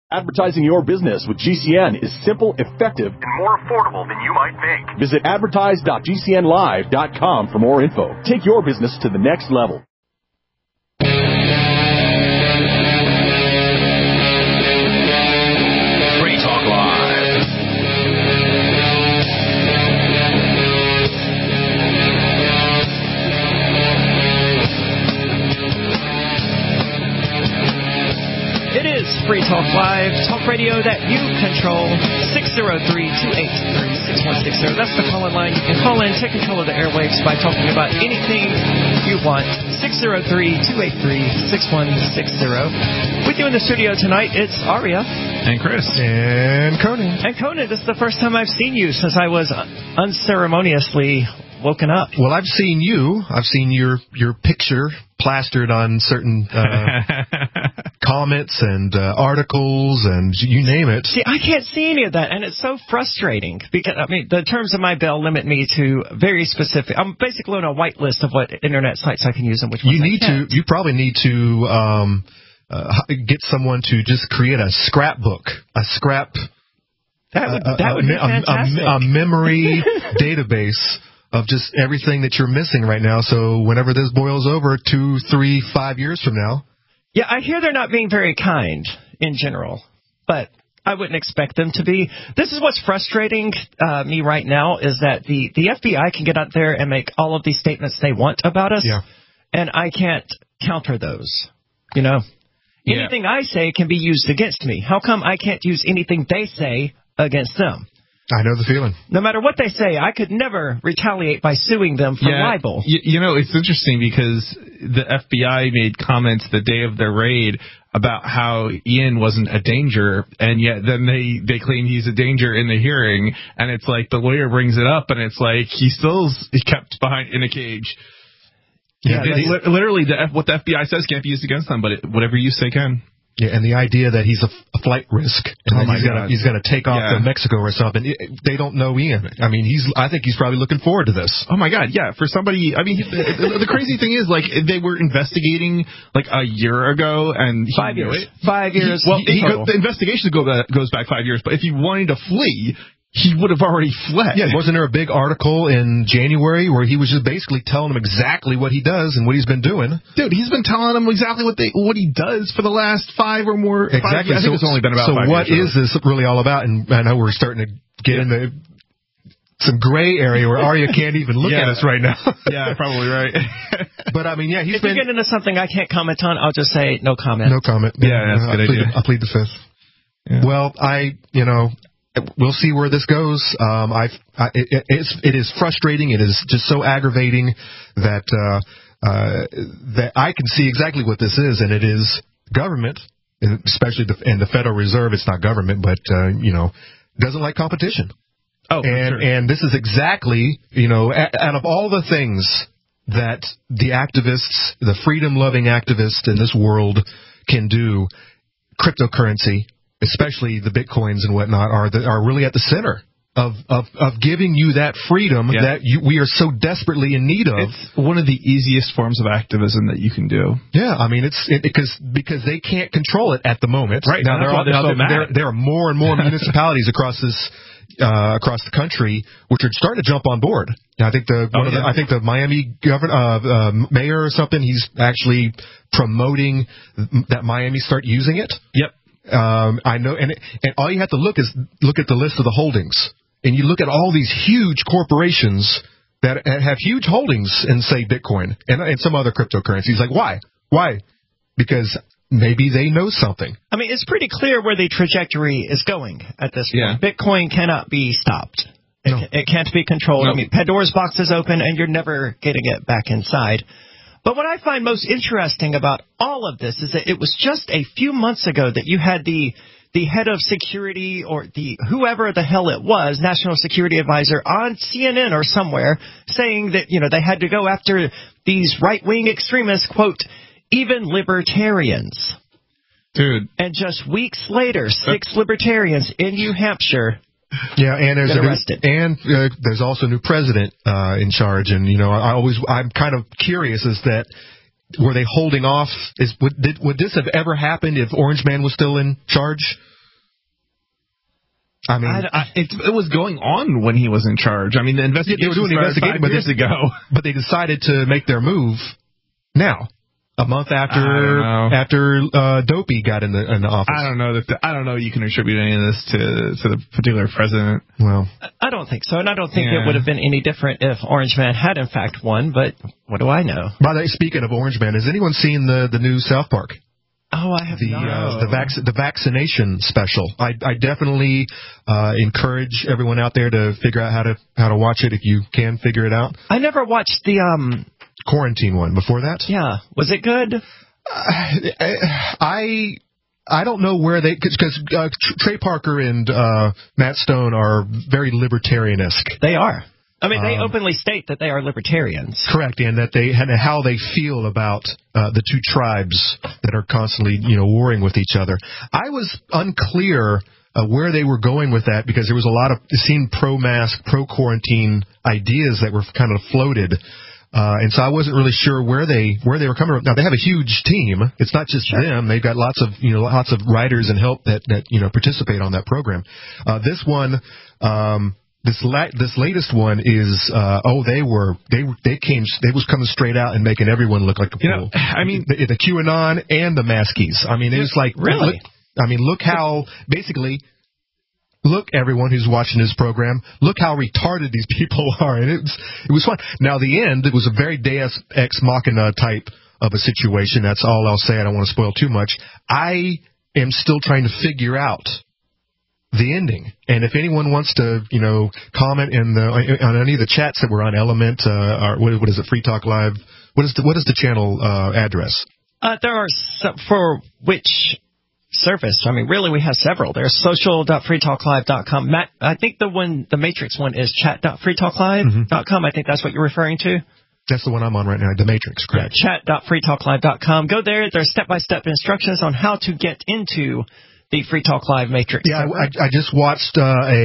Advertising your business with GCN is simple, effective, and more affordable than you might think. Visit advertise.gcnlive.com for more info. Take your business to the next level. Free Talk Live. It is Free Talk Live, talk radio that you control, 603-283-6160. That's the call-in line. You can call in, take control of the airwaves by talking about anything you want, 603-283-6160. With you in the studio tonight, it's Aria. And Chris. And Conan. And Conan, this is the first time I've seen you since I was unceremoniously woken up. Well, I've seen you. I've seen your picture plastered on certain comments and articles and you name it. See, I can't see any of that, and it's so frustrating because, I mean, the terms of my bill limit me to very specific. I'm basically on a white list of what internet sites I can use and which ones I can't. You probably need to get someone to just create a scrapbook, That would be fantastic. A memory database of just everything that you're missing right now. So whenever this boils over 2, 3, 5 years from now. Yeah, I hear they're not being very kind in general, but I wouldn't expect them to be. This is what's frustrating me right now is that the FBI can get out there and make all of these statements they want about us, and I can't counter those, you know. Yeah. Anything I say can be used against me. How come I can't use anything they say against them? I know the feeling. No matter what they say, I could never retaliate by suing them for libel. You know, it's interesting because the FBI made comments the day of their raid about how Ian wasn't a danger, and yet then they claim he's a danger in the hearing, and it's like the lawyer brings it up, and it's like he kept behind in a cage. Yeah, literally, what the FBI says can't be used against them, but whatever you say can. Yeah, and the idea that he's a flight risk and he's going to take off to Mexico or something. They don't know Ian. I mean, I think he's probably looking forward to this. Oh my God, yeah. For somebody, I mean, the crazy thing is, like, they were investigating like a year ago, and 5 years. 5 years. The investigation goes back 5 years. But if he wanted to flee, he would have already fled. Yeah, wasn't there a big article in January where he was just basically telling them exactly what he does and what he's been doing? Dude, he's been telling them exactly what he does for the last 5 or more. Exactly. I think it's only been about 5 years. So what is this really all about? And I know we're starting to get into some gray area where Arya can't even look at us right now. Yeah, probably right. But I mean, yeah, if you get into something I can't comment on, I'll just say no comment. No comment. Yeah, that's a good idea. I'll plead the fifth. Yeah. Well, we'll see where this goes. It is frustrating. It is just so aggravating that I can see exactly what this is, and it is government, especially the Federal Reserve. It's not government, but doesn't like competition. Oh, and this is exactly out of all the things that the activists, the freedom-loving activists in this world can do, cryptocurrency, especially the Bitcoins and whatnot, are really at the center of giving you that freedom that we are so desperately in need of. It's one of the easiest forms of activism that you can do. Yeah, I mean, because they can't control it at the moment. Right. Now, there are more and more municipalities across the country which are starting to jump on board. Now, I think the Miami mayor or something, he's actually promoting that Miami start using it. Yep. I know, and all you have to look at the list of the holdings, and you look at all these huge corporations that have huge holdings in, say, Bitcoin and some other cryptocurrencies. Like, why? Because maybe they know something. I mean, it's pretty clear where the trajectory is going at this point. Yeah. Bitcoin cannot be stopped. It can't be controlled. No. I mean, Pandora's box is open, and you're never getting it back inside. But what I find most interesting about all of this is that it was just a few months ago that you had the head of security, or whoever the hell it was, National Security Advisor, on CNN or somewhere saying that, they had to go after these right-wing extremists, quote, even libertarians. Dude. And just weeks later, 6 libertarians in New Hampshire. Yeah, and there's also a new president in charge, and I'm kind of curious is that were they holding off? Would this have ever happened if Orange Man was still in charge? I mean, it was going on when he was in charge. I mean, the investigation they were doing the investigation, but years ago. But they decided to make their move now. A month after Dopey got in the office. I don't know you can attribute any of this to the particular president. Well, I don't think so, and I don't think it would have been any different if Orange Man had in fact won. But what do I know? By the way, speaking of Orange Man, has anyone seen the new South Park? Oh, I have not. The vaccination special. I definitely encourage everyone out there to figure out how to watch it if you can figure it out. I never watched the quarantine one before that. Yeah, was it good? I don't know where because Trey Parker and Matt Stone are very libertarian-esque. They are. I mean, they openly state that they are libertarians. Correct, and that how they feel about the two tribes that are constantly, warring with each other. I was unclear where they were going with that because there was a lot of it seemed pro-mask, pro-quarantine ideas that were kind of floated. And so I wasn't really sure where they were coming from. Now they have a huge team. It's not just them. They've got lots of writers and help that participate on that program. This one, this latest one is they was coming straight out and making everyone look like a fool. I mean the QAnon and the maskies. I mean it was like really. Look how basically. Look, everyone who's watching this program, look how retarded these people are. And it was fun. Now, the end, it was a very Deus Ex Machina type of a situation. That's all I'll say. I don't want to spoil too much. I am still trying to figure out the ending. And if anyone wants to, comment on any of the chats that were on Element, or what is it, Free Talk Live? What is the channel address? There are some for which service. I mean, really, we have several. There's social.freetalklive.com. Matt, I think the Matrix one is chat.freetalklive.com. I think that's what you're referring to. That's the one I'm on right now, the Matrix, correct. Yeah, chat.freetalklive.com. Go there. There's step-by-step instructions on how to get into the Free Talk Live Matrix. Yeah, I just watched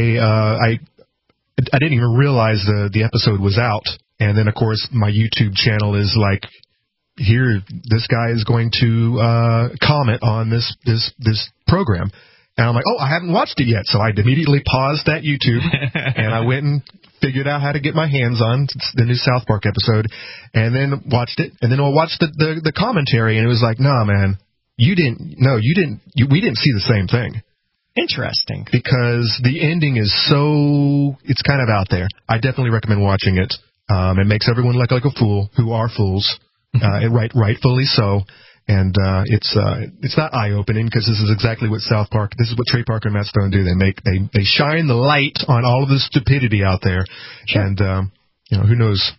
I didn't even realize the episode was out. And then, of course, my YouTube channel is like, here, this guy is going to comment on this program. And I'm like, I haven't watched it yet. So I immediately paused that YouTube, and I went and figured out how to get my hands on the new South Park episode, and then watched it. And then I watched the commentary, and it was like, nah, man, we didn't see the same thing. Interesting. Because the ending is it's kind of out there. I definitely recommend watching it. It makes everyone look like a fool who are fools. Rightfully so, and it's not eye-opening because this is exactly what South Park. This is what Trey Parker and Matt Stone do. They shine the light on all of the stupidity out there, and who knows.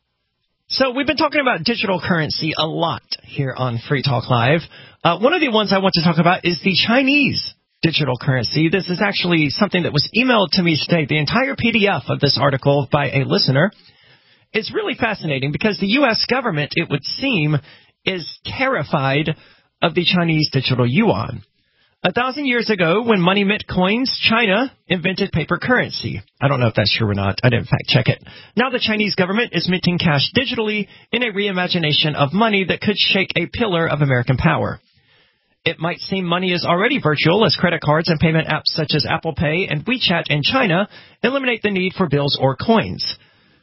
So we've been talking about digital currency a lot here on Free Talk Live. One of the ones I want to talk about is the Chinese digital currency. This is actually something that was emailed to me today. The entire PDF of this article by a listener. It's really fascinating because the U.S. government, it would seem, is terrified of the Chinese digital yuan. 1,000 years ago, when money meant coins, China invented paper currency. I don't know if that's true or not. I didn't fact check it. Now the Chinese government is minting cash digitally in a reimagination of money that could shake a pillar of American power. It might seem money is already virtual as credit cards and payment apps such as Apple Pay and WeChat in China eliminate the need for bills or coins.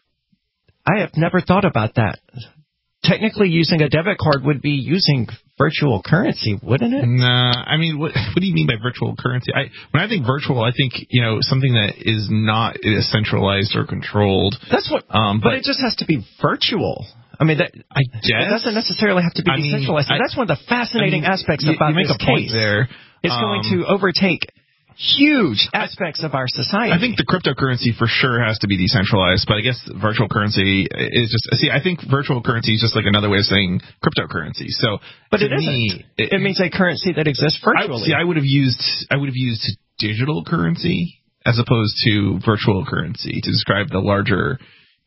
I have never thought about that. Technically, using a debit card would be using virtual currency, wouldn't it? Nah, I mean, what do you mean by virtual currency? When I think virtual, I think, something that is not centralized or controlled. That's what, but it just has to be virtual. I mean, I guess. It doesn't necessarily have to be decentralized. That's one of the fascinating aspects about this case. There. It's going to overtake huge aspects of our society. I think the cryptocurrency for sure has to be decentralized, but I guess virtual currency is just... See, I think virtual currency is just like another way of saying cryptocurrency. So, but it isn't. It means a currency that exists virtually. I would have used digital currency as opposed to virtual currency to describe the larger...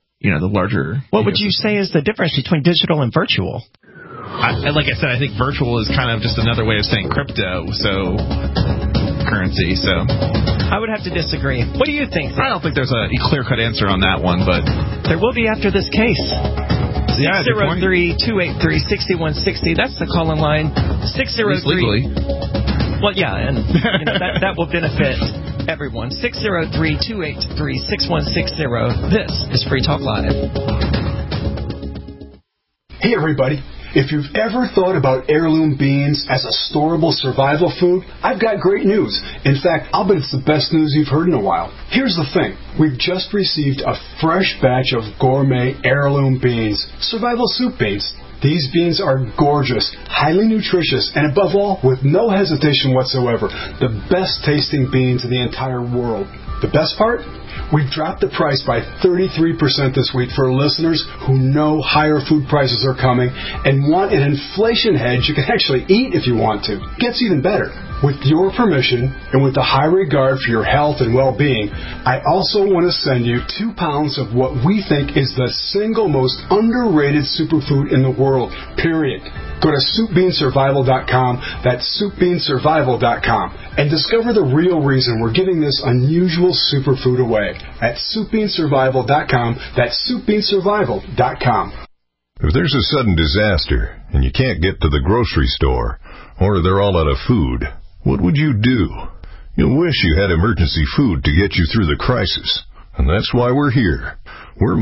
What would you say is the difference between digital and virtual? Like I said, I think virtual is kind of just another way of saying crypto. So... currency, so I would have to disagree. What do you think? I don't think there's a clear-cut answer on that one, but there will be after this case. Yeah, 603-283-6160. That's the call-in line. 603. Legally. Well, yeah, and that will benefit everyone. 603-283-6160. This is Free Talk Live. Hey, everybody. If you've ever thought about heirloom beans as a storable survival food, I've got great news. In fact, I'll bet it's the best news you've heard in a while. Here's the thing. We've just received a fresh batch of gourmet heirloom beans, survival soup beans. These beans are gorgeous, highly nutritious, and above all, with no hesitation whatsoever, the best tasting beans in the entire world. The best part? We've dropped the price by 33% this week for listeners who know higher food prices are coming and want an inflation hedge you can actually eat if you want to. Gets even better. With your permission and with the high regard for your health and well-being, I also want to send you 2 pounds of what we think is the single most underrated superfood in the world, period. Go to SoupBeanSurvival.com, that's SoupBeanSurvival.com, and discover the real reason we're giving this unusual superfood away at SoupBeanSurvival.com, that's SoupBeanSurvival.com. If there's a sudden disaster and you can't get to the grocery store, or they're all out of food, what would you do? You'll wish you had emergency food to get you through the crisis. And that's why we're here. We're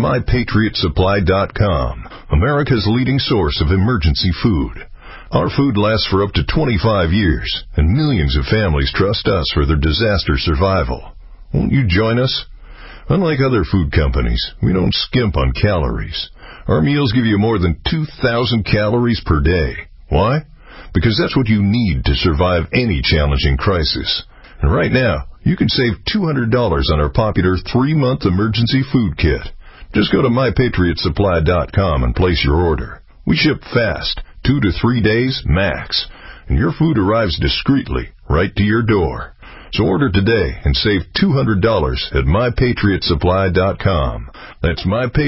MyPatriotSupply.com, America's leading source of emergency food. Our food lasts for up to 25 years, and millions of families trust us for their disaster survival. Won't you join us? Unlike other food companies, we don't skimp on calories. Our meals give you more than 2,000 calories per day. Why? Because that's what you need to survive any challenging crisis. And right now, you can save $200 on our popular 3-month emergency food kit. Just go to MyPatriotSupply.com and place your order. We ship fast, 2 to 3 days max, and your food arrives discreetly right to your door. So order today and save $200 at MyPatriotSupply.com. That's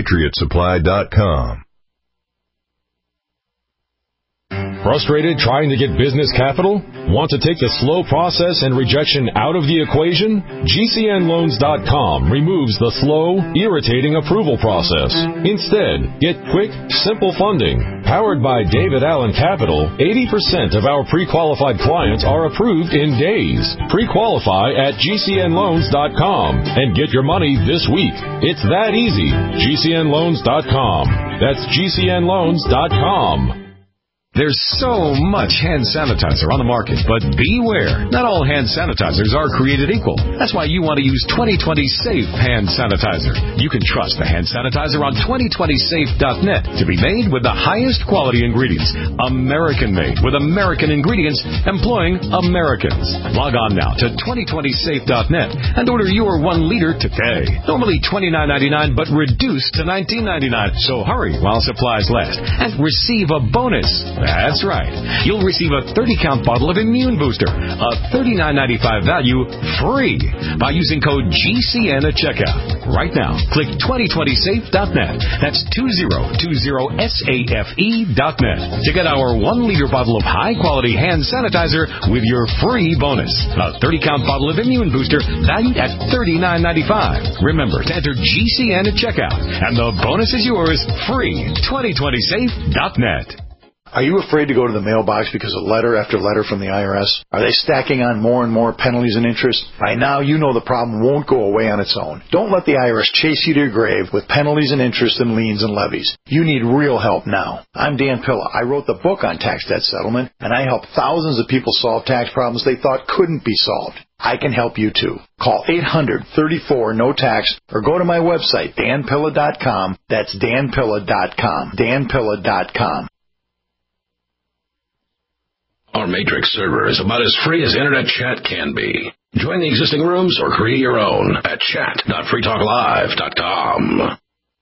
MyPatriotSupply.com. Frustrated trying to get business capital? Want to take the slow process and rejection out of the equation? GCNLoans.com removes the slow, irritating approval process. Instead, get quick, simple funding. Powered by David Allen Capital, 80% of our pre-qualified clients are approved in days. Pre-qualify at GCNLoans.com and get your money this week. It's that easy. GCNLoans.com. That's GCNLoans.com. There's so much hand sanitizer on the market, but beware. Not all hand sanitizers are created equal. That's why you want to use 2020 Safe hand sanitizer. You can trust the hand sanitizer on 2020safe.net to be made with the highest quality ingredients. American-made with American ingredients employing Americans. Log on now to 2020safe.net and order your 1 liter today. Normally $29.99, but reduced to $19.99. So hurry while supplies last and receive a bonus. That's right. You'll receive a 30-count bottle of Immune Booster, a $39.95 value, free by using code GCN at checkout. Right now, click 2020safe.net. That's 2020safe.net to get our 1-liter bottle of high-quality hand sanitizer with your free bonus. A 30-count bottle of Immune Booster valued at $39.95. Remember to enter GCN at checkout, and the bonus is yours free. 2020safe.net. Are you afraid to go to the mailbox because of letter after letter from the IRS? Are they stacking on more and more penalties and interest? By now, you know the problem won't go away on its own. Don't let the IRS chase you to your grave with penalties and interest and liens and levies. You need real help now. I'm Dan Pilla. I wrote the book on tax debt settlement, and I help thousands of people solve tax problems they thought couldn't be solved. I can help you too. Call 800-34-NO-TAX or go to my website, danpilla.com. That's danpilla.com. danpilla.com. Our Matrix server is about as free as internet chat can be. Join the existing rooms or create your own at chat.freetalklive.com.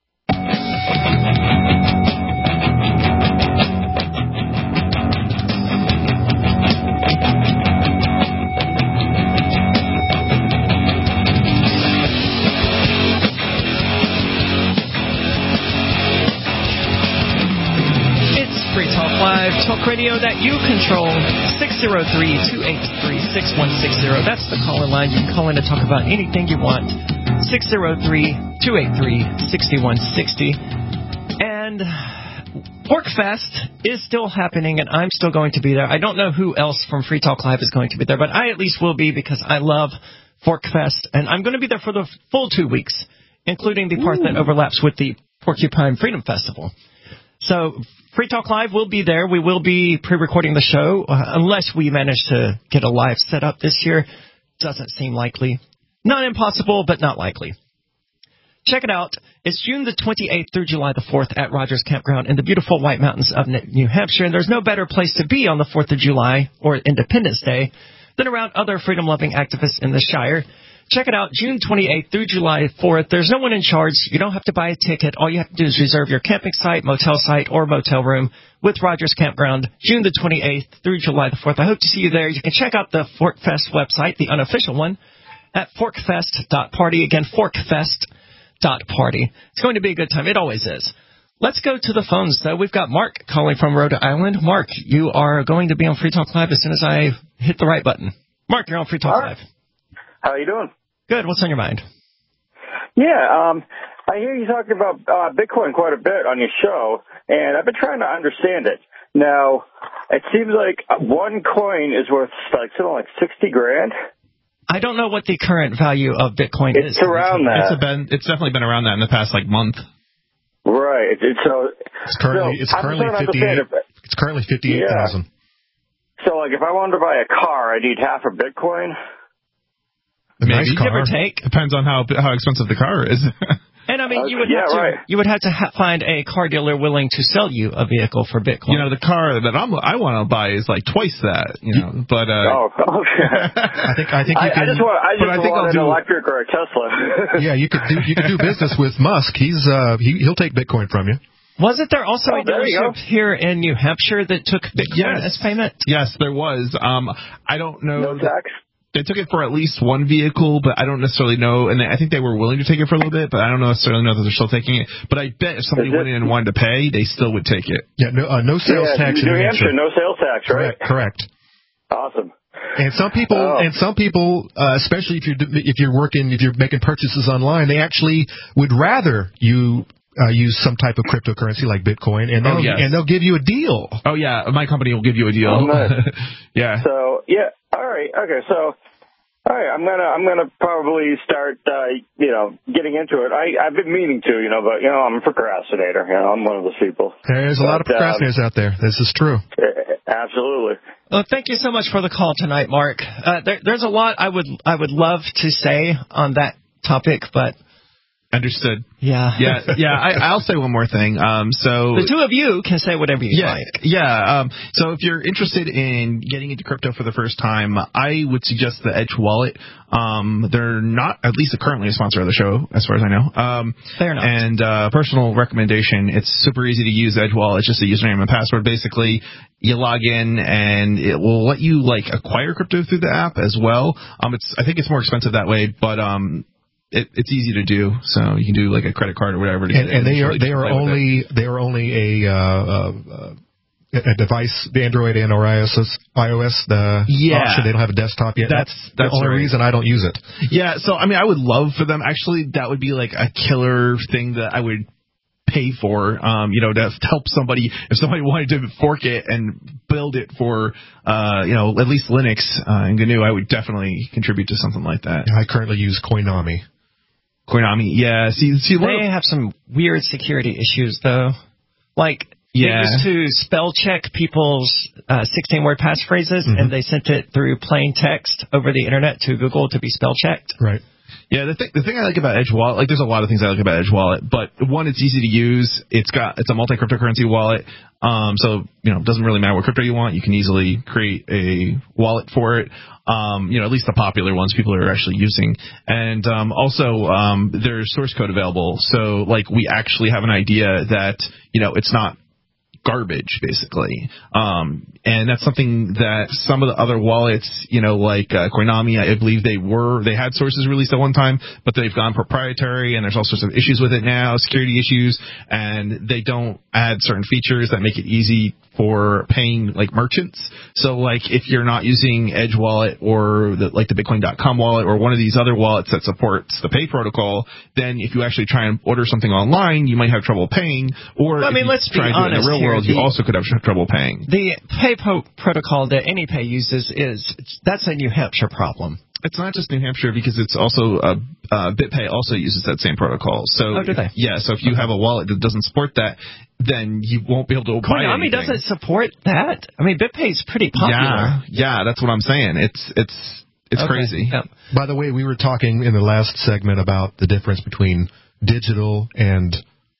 Live talk radio that you control. 603-283-6160. That's the caller line. You can call in to talk about anything you want. 603-283-6160. And PorcFest is still happening, and I'm still going to be there. I don't know who else from Free Talk Live is going to be there, but I at least will be because I love ForkFest, and I'm going to be there for the full 2 weeks, including the part that overlaps with the Porcupine Freedom Festival. So Free Talk Live will be there. We will be pre-recording the show, unless we manage to get a live set up this year. Doesn't seem likely. Not impossible, but not likely. Check it out. It's June the 28th through July the 4th at Rogers Campground in the beautiful White Mountains of New Hampshire. And there's no better place to be on the 4th of July or Independence Day than around other freedom-loving activists in the Shire. Check it out, June 28th through July 4th. There's no one in charge. You don't have to buy a ticket. All you have to do is reserve your camping site, motel site, or motel room with Rogers Campground, June the 28th through July the 4th. I hope to see you there. You can check out the ForkFest website, the unofficial one, at forkfest.party. Again, forkfest.party. It's going to be a good time. It always is. Let's go to the phones, though. We've got Mark calling from Rhode Island. Mark, you are going to be on Free Talk Live as soon as I hit the right button. Mark, you're on Free Talk Live. How are you doing? Good. What's on your mind? Yeah, I hear you talking about Bitcoin quite a bit on your show, and I've been trying to understand it. Now, it seems like one coin is worth like something like $60,000. I don't know what the current value of Bitcoin is. It's around that. It's definitely been around that in the past month. Right. It's currently 58. It's currently 58,000. So, like, if I wanted to buy a car, I need half a Bitcoin. Maybe. Give or take. Depends on how expensive the car is. And I mean, you would have to find a car dealer willing to sell you a vehicle for Bitcoin. You know, the car that I want to buy is like twice that. You know, but okay. I think you can. I just want an electric or a Tesla. Yeah, you could do business with Musk. He'll take Bitcoin from you. Wasn't there also a dealership here in New Hampshire that took Bitcoin as payment? Yes, there was. I don't know. No tax? They took it for at least one vehicle, but I don't necessarily know. And I think they were willing to take it for a little bit, but I don't necessarily know that they're still taking it. But I bet if somebody went in and wanted to pay, they still would take it. Yeah, no sales tax in New Hampshire. No sales tax, right? Correct. Awesome. And some people, especially if you're making purchases online, they actually would rather you use some type of cryptocurrency like Bitcoin, and they'll give you a deal. Oh yeah, my company will give you a deal. Yeah. So yeah. All right. Okay. So, all right. I'm gonna probably start, getting into it. I've been meaning to, but I'm a procrastinator. I'm one of those people. There's a lot of procrastinators out there. This is true. Absolutely. Well, thank you so much for the call tonight, Mark. There's a lot I would love to say on that topic, but. Understood. Yeah. I'll say one more thing. So the two of you can say whatever you like. Yeah. So if you're interested in getting into crypto for the first time, I would suggest the Edge Wallet. They're not, at least currently, a sponsor of the show, as far as I know. Fair enough. And personal recommendation: it's super easy to use Edge Wallet. It's just a username and password. Basically, you log in and it will let you acquire crypto through the app as well. I think it's more expensive that way, but it's easy to do, so you can do a credit card or whatever. And they are only a device, the Android and or iOS. Option. They don't have a desktop yet. That's the only reason I don't use it. Yeah. So I would love for them. Actually, that would be a killer thing that I would pay for, to help somebody. If somebody wanted to fork it and build it for, at least Linux and GNU, I would definitely contribute to something like that. I currently use Koinami. Yeah. See, they have some weird security issues, though. They used to spell check people's 16-word passphrases, and they sent it through plain text over the internet to Google to be spell checked. Right. Yeah, the thing I like about Edge Wallet, there's a lot of things I like about Edge Wallet, but one, it's easy to use. It's a multi-cryptocurrency wallet, so it doesn't really matter what crypto you want. You can easily create a wallet for it. At least the popular ones people are actually using, and also there's source code available. So we actually have an idea that it's not garbage, basically. And that's something that some of the other wallets, Koinami, I believe they had sources released at one time, but they've gone proprietary, and there's all sorts of issues with it now, security issues, and they don't add certain features that make it easy for paying merchants. So if you're not using Edge Wallet or the Bitcoin.com wallet or one of these other wallets that supports the Pay protocol, then if you actually try and order something online, you might have trouble paying. Or let's be honest, in the real world, you also could have trouble paying. The Pay protocol that AnyPay uses that's a New Hampshire problem. It's not just New Hampshire because it's also BitPay also uses that same protocol. So do they? Yeah, so if you have a wallet that doesn't support that, then you won't be able to buy anything. Konami doesn't support that. I mean, BitPay is pretty popular. Yeah, that's what I'm saying. It's crazy. Yeah. By the way, we were talking in the last segment about the difference between digital and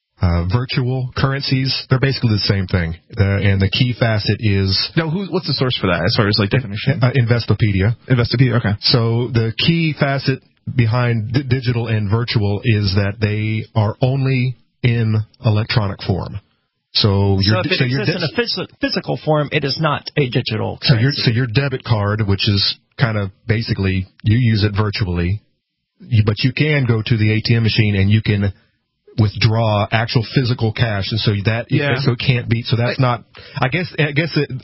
virtual currencies. They're basically the same thing. And the key facet is... No, what's the source for that as far as like definition? Investopedia. Investopedia, okay. So the key facet behind digital and virtual is that they are only in electronic form. So if it exists in a physical form, it is not a digital currency. So your debit card, which is kind of basically, you use it virtually, but you can go to the ATM machine and you can withdraw actual physical cash, and so so it can't be. So that's not. I guess it,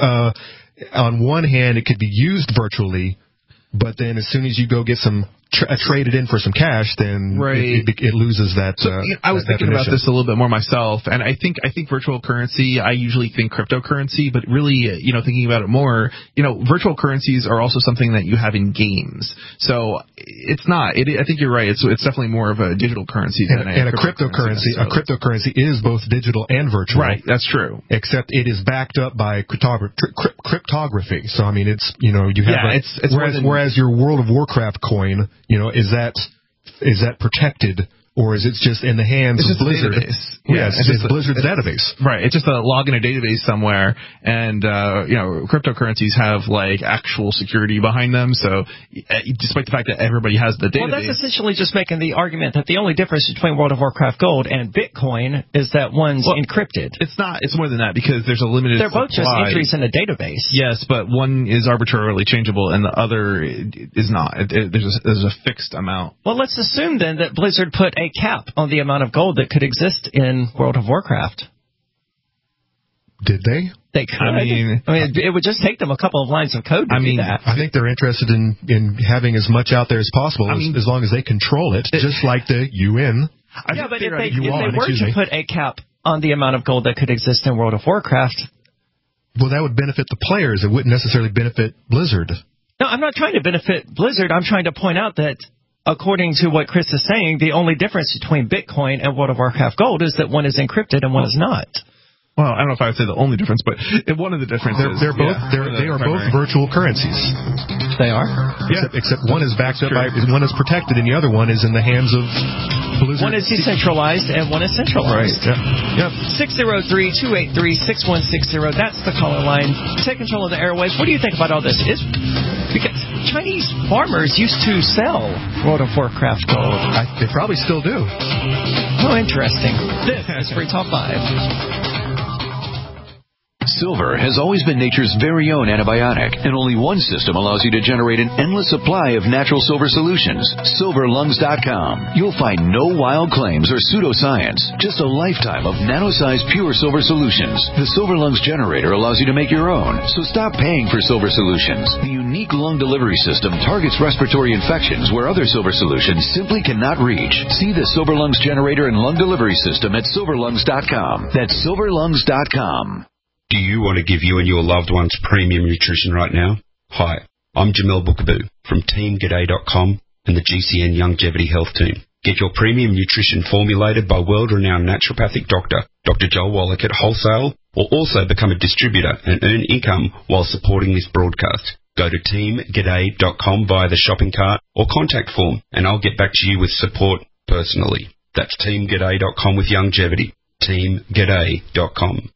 on one hand it could be used virtually, but then as soon as you go get some traded in for some cash, then it loses that. So, I was thinking about this a little bit more myself, and I think virtual currency. I usually think cryptocurrency, but really, thinking about it more, virtual currencies are also something that you have in games. So it's not. I think you're right. It's definitely more of a digital currency than a cryptocurrency. A cryptocurrency is both digital and virtual. Right. That's true. Except it is backed up by cryptography. So I mean, it's you have whereas your World of Warcraft coin. Is that protected, or is it just in the hands of Blizzard? It's Blizzard's database. Right. It's just a log in a database somewhere, and cryptocurrencies have like actual security behind them. So, despite the fact that everybody has the database, well, that's essentially just making the argument that the only difference between World of Warcraft Gold and Bitcoin is that one's encrypted. It's not. It's more than that because there's a limited. They're both just entries in a database. Yes, but one is arbitrarily changeable, and the other is not. There's a fixed amount. Well, let's assume then that Blizzard put a cap on the amount of gold that could exist in World of Warcraft. Did they? They could. I mean, it would just take them a couple of lines of code to do that. I think they're interested in having as much out there as possible, as long as they control it, just like the UN. Yeah, but if they were to put a cap on the amount of gold that could exist in World of Warcraft... Well, that would benefit the players. It wouldn't necessarily benefit Blizzard. No, I'm not trying to benefit Blizzard. I'm trying to point out that according to what Chris is saying, the only difference between Bitcoin and World of Warcraft Gold is that one is encrypted and one is not. Well, I don't know if I would say the only difference, but one of the differences. They are both virtual currencies. They are? Yeah. Except one is backed up by, one is protected, and the other one is in the hands of Blizzard. One is decentralized and one is centralized. Right. Yep. 603-283-6160. That's the caller line. Take control of the airwaves. What do you think about all this? Because Chinese farmers used to sell World of Warcraft gold. They probably still do. Oh, interesting. This is Free Talk Live. Silver has always been nature's very own antibiotic, and only one system allows you to generate an endless supply of natural silver solutions. SilverLungs.com. You'll find no wild claims or pseudoscience, just a lifetime of nano-sized pure silver solutions. The Silver Lungs generator allows you to make your own, so stop paying for silver solutions. The unique lung delivery system targets respiratory infections where other silver solutions simply cannot reach. See the Silver Lungs generator and lung delivery system at SilverLungs.com. That's SilverLungs.com. Do you want to give you and your loved ones premium nutrition right now? Hi, I'm Jamel Bookaboo from TeamGaday.com and the GCN Longevity Health Team. Get your premium nutrition formulated by world-renowned naturopathic doctor, Dr. Joel Wallach at Wholesale, or also become a distributor and earn income while supporting this broadcast. Go to TeamGaday.com via the shopping cart or contact form, and I'll get back to you with support personally. That's TeamGaday.com with longevity. TeamGaday.com.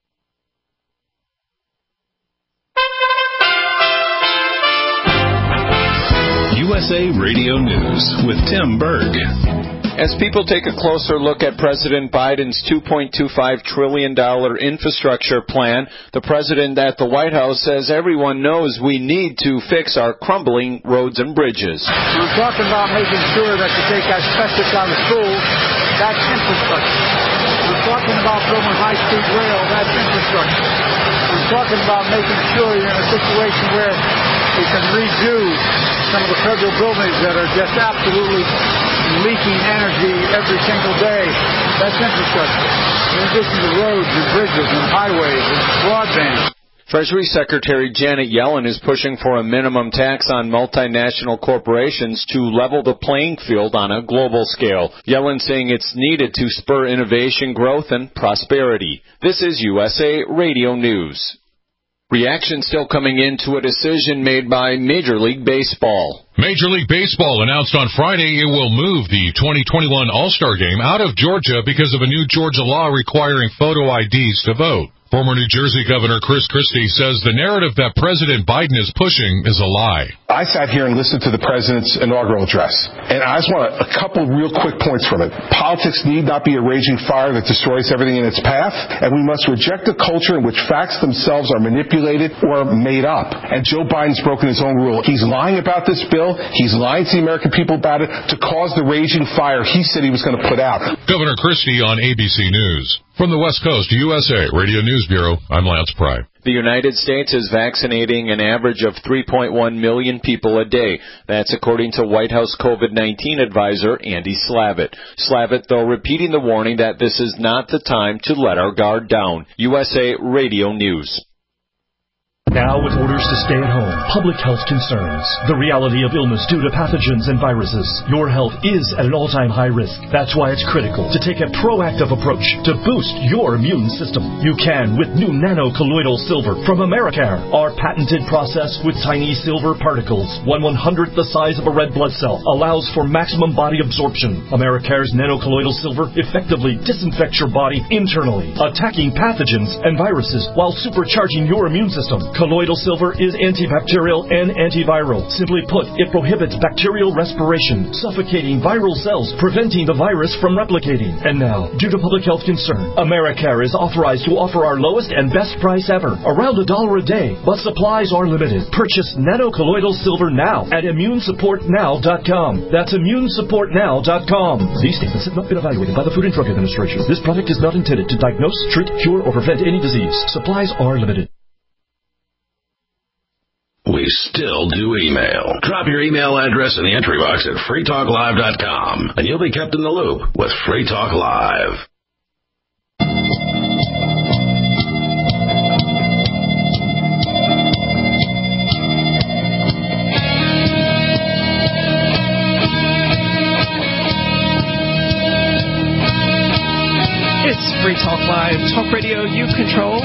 USA Radio News with Tim Berg. As people take a closer look at President Biden's $2.25 trillion infrastructure plan, the president at the White House says everyone knows we need to fix our crumbling roads and bridges. I'm talking about making sure that you take asbestos out of schools, that's infrastructure. I'm talking about building high-speed rail, that's infrastructure. I'm talking about making sure you're in a situation where you can redo some of the federal buildings that are just absolutely leaking energy every single day. That's infrastructure. In addition to roads and bridges and highways and broadband. Treasury Secretary Janet Yellen is pushing for a minimum tax on multinational corporations to level the playing field on a global scale. Yellen saying it's needed to spur innovation, growth, and prosperity. This is USA Radio News. Reaction still coming in to a decision made by Major League Baseball. Major League Baseball announced on Friday it will move the 2021 All-Star Game out of Georgia because of a new Georgia law requiring photo IDs to vote. Former New Jersey Governor Chris Christie says the narrative that President Biden is pushing is a lie. I sat here and listened to the president's inaugural address, and I just want a couple real quick points from it. Politics need not be a raging fire that destroys everything in its path, and we must reject a culture in which facts themselves are manipulated or made up. And Joe Biden's broken his own rule. He's lying about this bill. He's lying to the American people about it to cause the raging fire he said he was going to put out. Governor Christie on ABC News. From the West Coast, USA Radio News Bureau, I'm Lance Pry. The United States is vaccinating an average of 3.1 million people a day. That's according to White House COVID-19 advisor Andy Slavitt. Slavitt, though, repeating the warning that this is not the time to let our guard down. USA Radio News. Now with orders to stay at home, public health concerns, the reality of illness due to pathogens and viruses, your health is at an all-time high risk. That's why it's critical to take a proactive approach to boost your immune system. You can with new nano-colloidal silver from Americare. Our patented process with tiny silver particles, 1/100th the size of a red blood cell, allows for maximum body absorption. Americare's nano-colloidal silver effectively disinfects your body internally, attacking pathogens and viruses while supercharging your immune system. Colloidal silver is antibacterial and antiviral. Simply put, it prohibits bacterial respiration, suffocating viral cells, preventing the virus from replicating. And now, due to public health concern, Americare is authorized to offer our lowest and best price ever, around $1 a day, but supplies are limited. Purchase nano-colloidal silver now at immunesupportnow.com. That's immunesupportnow.com. These statements have not been evaluated by the Food and Drug Administration. This product is not intended to diagnose, treat, cure, or prevent any disease. Supplies are limited. We still do email. Drop your email address in the entry box at freetalklive.com, and you'll be kept in the loop with Free Talk Live. It's Free Talk Live, talk radio you control,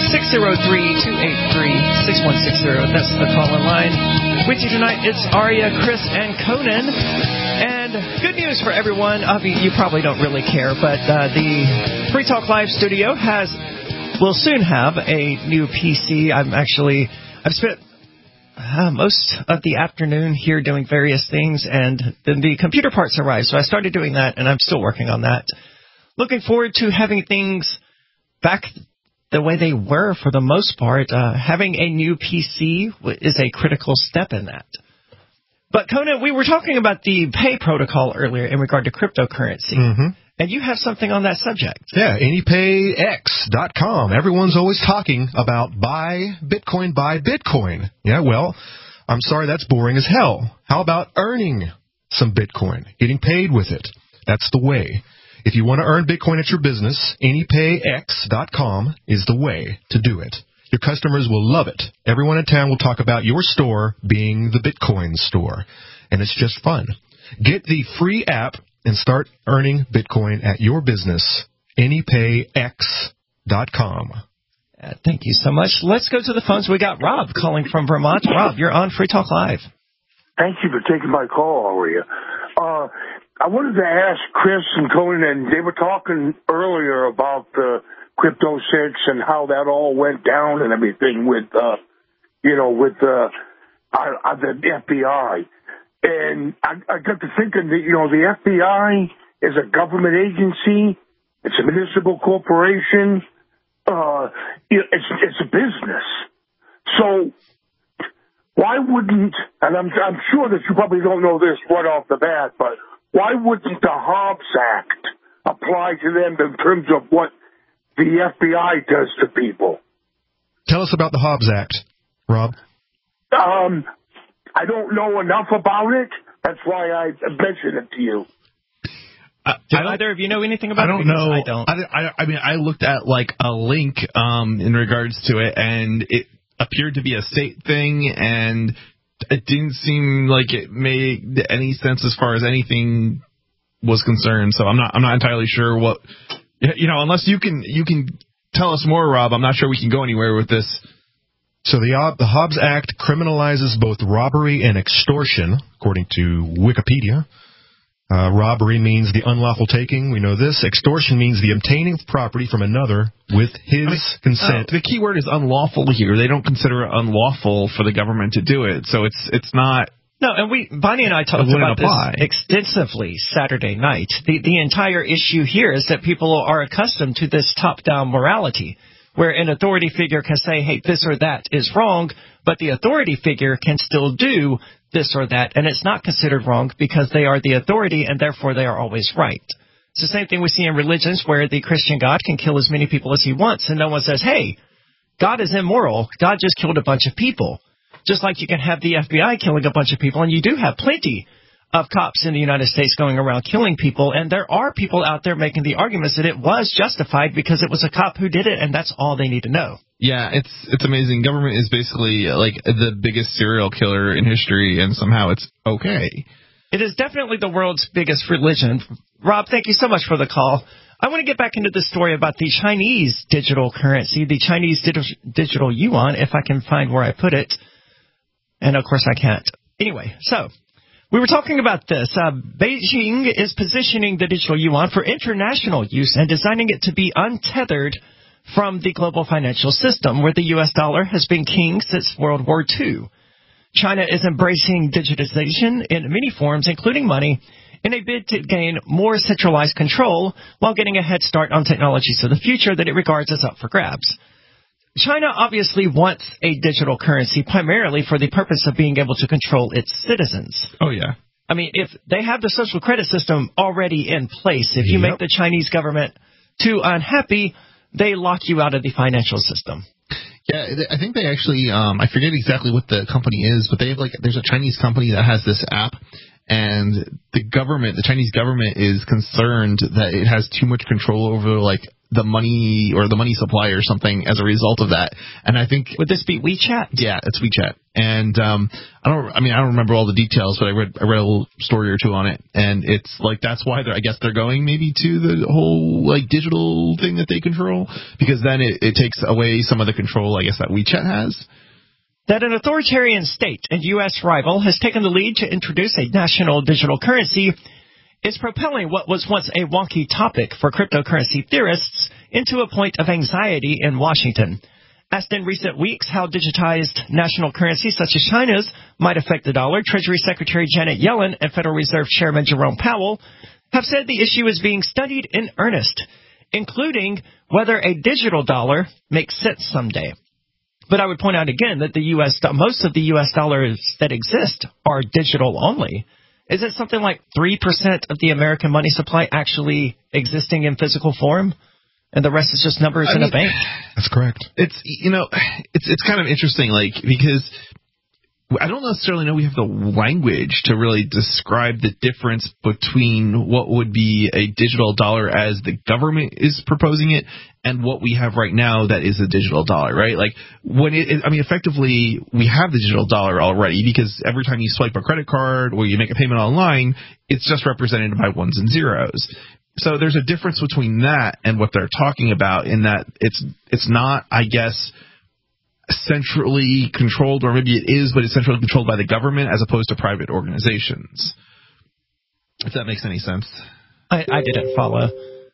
603-283-6160. That's the call-in line. With you tonight, it's Aria, Chris, and Conan. And good news for everyone. You probably don't really care, but the Free Talk Live studio will soon have a new PC. I've spent most of the afternoon here doing various things, and then the computer parts arrived, so I started doing that, and I'm still working on that. Looking forward to having things back the way they were for the most part. Having a new PC is a critical step in that. But, Conan, we were talking about the pay protocol earlier in regard to cryptocurrency. Mm-hmm. And you have something on that subject. Yeah, AnyPayX.com. Everyone's always talking about buy Bitcoin. Yeah, well, I'm sorry, that's boring as hell. How about earning some Bitcoin, getting paid with it? That's the way. If you want to earn Bitcoin at your business, AnyPayX.com is the way to do it. Your customers will love it. Everyone in town will talk about your store being the Bitcoin store. And it's just fun. Get the free app and start earning Bitcoin at your business, AnyPayX.com. Thank you so much. Let's go to the phones. We got Rob calling from Vermont. Rob, you're on Free Talk Live. Thank you for taking my call, Aria. I wanted to ask Chris and Conan, and they were talking earlier about the Crypto 6 and how that all went down and everything with the FBI. And I got to thinking that, the FBI is a government agency. It's a municipal corporation. It's a business. So why wouldn't, and I'm sure that you probably don't know this right off the bat, but why wouldn't the Hobbs Act apply to them in terms of what the FBI does to people? Tell us about the Hobbs Act, Rob. I don't know enough about it. That's why I mentioned it to you. Do either of you know anything about it? I don't know. I don't. I mean, I looked at like a link in regards to it, and appeared to be a state thing, and it didn't seem like it made any sense as far as anything was concerned. So I'm not entirely sure what, unless you can tell us more, Rob. I'm not sure we can go anywhere with this. So the Hobbs Act criminalizes both robbery and extortion, according to Wikipedia. Robbery means the unlawful taking. We know this. Extortion means the obtaining of property from another with his consent. The key word is unlawful here. They don't consider it unlawful for the government to do it. So it's not. No, and Bonnie and I talked about this extensively Saturday night. The entire issue here is that people are accustomed to this top-down morality, where an authority figure can say, hey, this or that is wrong, but the authority figure can still do this or that, and it's not considered wrong because they are the authority, and therefore they are always right. It's the same thing we see in religions where the Christian God can kill as many people as he wants, and no one says, hey, God is immoral. God just killed a bunch of people. Just like you can have the FBI killing a bunch of people, and you do have plenty of cops in the United States going around killing people, and there are people out there making the arguments that it was justified because it was a cop who did it, and that's all they need to know. Yeah, it's amazing. Government is basically like the biggest serial killer in history, and somehow it's okay. It is definitely the world's biggest religion. Rob, thank you so much for the call. I want to get back into the story about the Chinese digital currency, the Chinese digital yuan, if I can find where I put it. And, of course, I can't. Anyway, so we were talking about this. Beijing is positioning the digital yuan for international use and designing it to be untethered from the global financial system, where the U.S. dollar has been king since World War II. China is embracing digitization in many forms, including money, in a bid to gain more centralized control while getting a head start on technologies of the future that it regards as up for grabs. China obviously wants a digital currency primarily for the purpose of being able to control its citizens. Oh, yeah. I mean, if they have the social credit system already in place, if you make the Chinese government too unhappy, they lock you out of the financial system. Yeah, I think they actually, I forget exactly what the company is, but they have there's a Chinese company that has this app, and the Chinese government is concerned that it has too much control over the money or the money supply or something as a result of that. And I think, would this be WeChat? Yeah, it's WeChat. And I don't remember all the details, but I read a little story or two on it, and it's that's why they're going maybe to the whole digital thing that they control, because then it takes away some of the control I guess that WeChat has. That an authoritarian state and U.S. rival has taken the lead to introduce a national digital currency is propelling what was once a wonky topic for cryptocurrency theorists into a point of anxiety in Washington. Asked in recent weeks how digitized national currencies such as China's might affect the dollar, Treasury Secretary Janet Yellen and Federal Reserve Chairman Jerome Powell have said the issue is being studied in earnest, including whether a digital dollar makes sense someday. But I would point out again that most of the U.S. dollars that exist are digital only. Is it something like 3% of the American money supply actually existing in physical form? And the rest is just numbers in a bank? That's correct. It's kind of interesting, because I don't necessarily know we have the language to really describe the difference between what would be a digital dollar as the government is proposing it and what we have right now that is a digital dollar, right? Effectively, we have the digital dollar already, because every time you swipe a credit card or you make a payment online, it's just represented by ones and zeros. So there's a difference between that and what they're talking about, in that it's not, I guess, centrally controlled, or maybe it is, but it's centrally controlled by the government as opposed to private organizations. If that makes any sense. I didn't follow.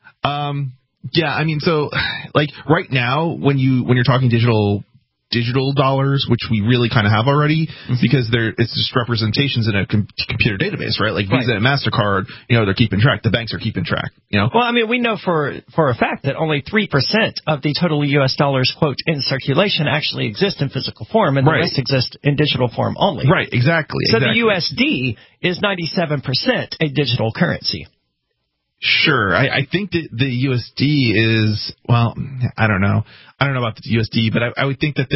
Yeah, so right now when you're talking digital dollars, which we really kind of have already, because it's just representations in a computer database, right? Visa and MasterCard, they're keeping track. The banks are keeping track, Well, we know for a fact that only 3% of the total U.S. dollars, quote, in circulation actually exist in physical form, and the rest exist in digital form only. Right, exactly. So the USD is 97% a digital currency. Sure. I think that the USD is, well, I don't know. I don't know about the USD, but I would think that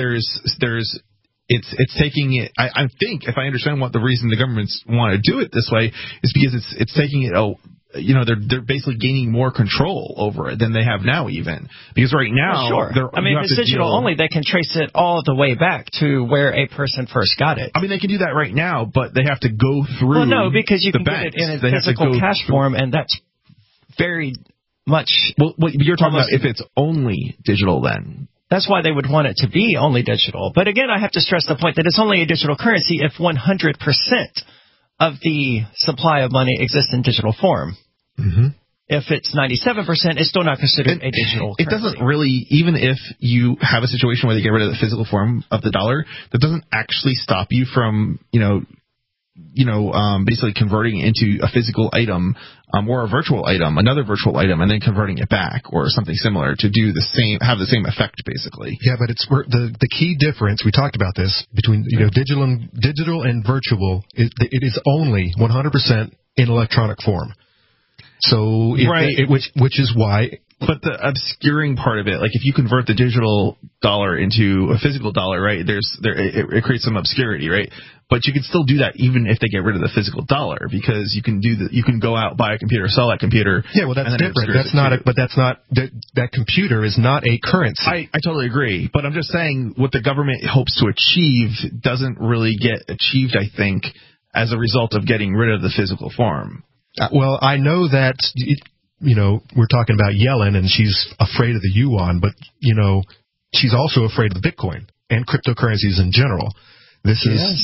it's taking it. I think, if I understand what the reason the governments want to do it this way, is because it's taking it they're basically gaining more control over it than they have now, even because right now, if it's digital only, they can trace it all the way back to where a person first got it. I mean, they can do that right now, but they have to go through. Well, no, because you can banks. get it in a physical cash form, and that's very much. Well, you're talking about if it's only digital, then. That's why they would want it to be only digital. But again, I have to stress the point that it's only a digital currency if 100% of the supply of money exists in digital form. Mm-hmm. If it's 97%, it's still not considered a digital currency. It doesn't really, even if you have a situation where they get rid of the physical form of the dollar, that doesn't actually stop you from, basically converting it into a physical item or a virtual item, another virtual item, and then converting it back or something similar to do have the same effect, basically. Yeah, but it's the key difference. We talked about this between digital and virtual. It is only 100% in electronic form. So, which is why. But the obscuring part of it, like if you convert the digital dollar into a physical dollar, right? It creates some obscurity, right? But you can still do that even if they get rid of the physical dollar, because you can go out, buy a computer, sell that computer. Yeah, well, that's different. That computer is not a currency. I totally agree, but I'm just saying what the government hopes to achieve doesn't really get achieved, I think, as a result of getting rid of the physical form. Well, I know that. We're talking about Yellen, and she's afraid of the yuan, but, she's also afraid of the Bitcoin and cryptocurrencies in general. And